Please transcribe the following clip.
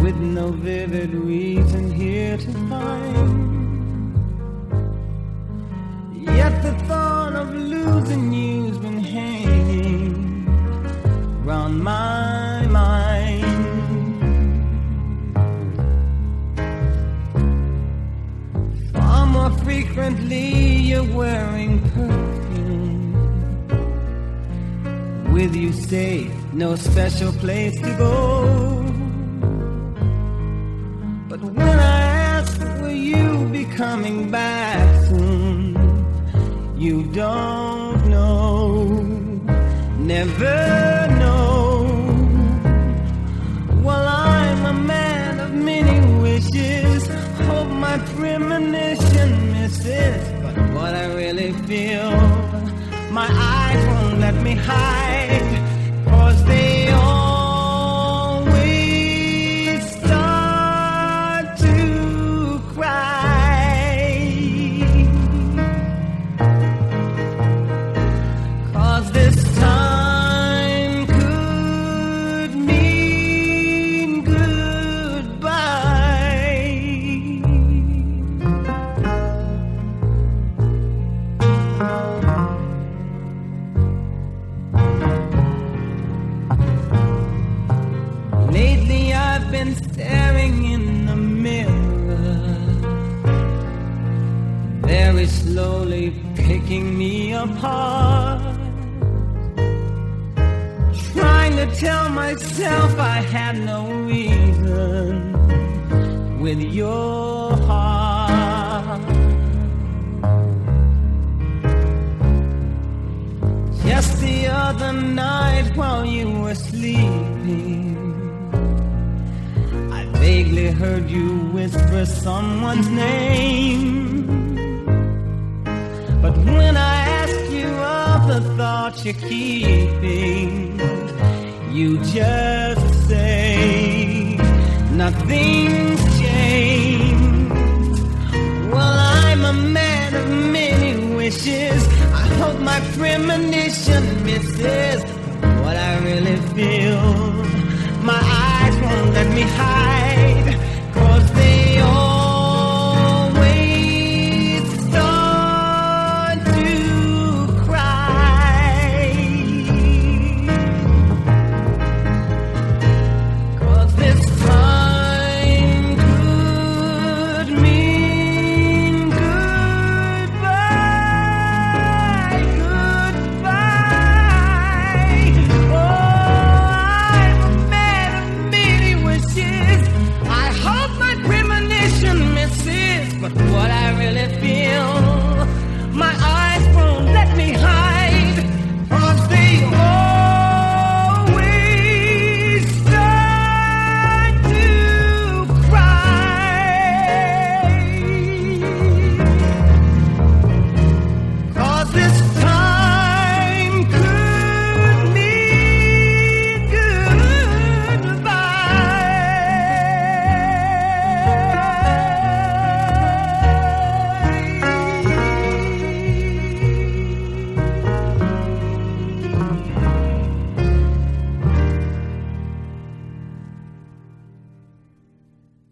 with no vivid reason here to find. Yet the thought of losing you's been hanging round my mind. Far more frequently you're wearing perfume. With you stay, no special place to go. But when I ask, will you be coming back soon? You don't know, never know. Well, I'm a man of many wishes. Hope my premonition misses. But what I really feel, my eyes won't let me hide. 'Cause they always start to cry. 'Cause this time could mean goodbye. Lately I've been staring in the mirror, very slowly picking me apart, trying to tell myself I had no reason with your heart. Just the other night while you were sleeping, I vaguely heard you whisper someone's name. But when I ask you of the thoughts you're keeping, you just say nothing's changed. Well, I'm a man of many wishes. I hope my premonition misses what I really feel. My eyes won't let me hide.